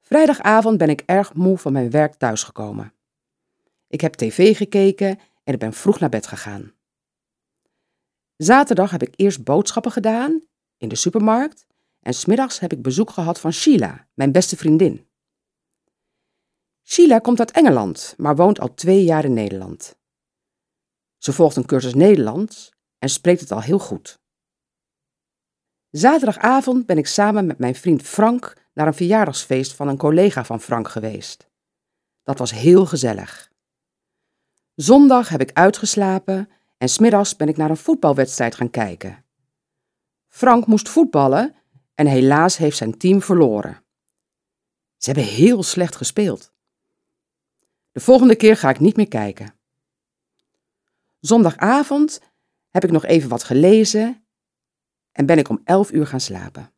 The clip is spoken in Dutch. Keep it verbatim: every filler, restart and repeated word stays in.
Vrijdagavond ben ik erg moe van mijn werk thuisgekomen. Ik heb tv gekeken en ik ben vroeg naar bed gegaan. Zaterdag heb ik eerst boodschappen gedaan in de supermarkt en 's middags heb ik bezoek gehad van Sheila, mijn beste vriendin. Sheila komt uit Engeland, maar woont al twee jaar in Nederland. Ze volgt een cursus Nederlands en spreekt het al heel goed. Zaterdagavond ben ik samen met mijn vriend Frank naar een verjaardagsfeest van een collega van Frank geweest. Dat was heel gezellig. Zondag heb ik uitgeslapen en 's middags ben ik naar een voetbalwedstrijd gaan kijken. Frank moest voetballen en helaas heeft zijn team verloren. Ze hebben heel slecht gespeeld. De volgende keer ga ik niet meer kijken. Zondagavond heb ik nog even wat gelezen en ben ik om elf uur gaan slapen.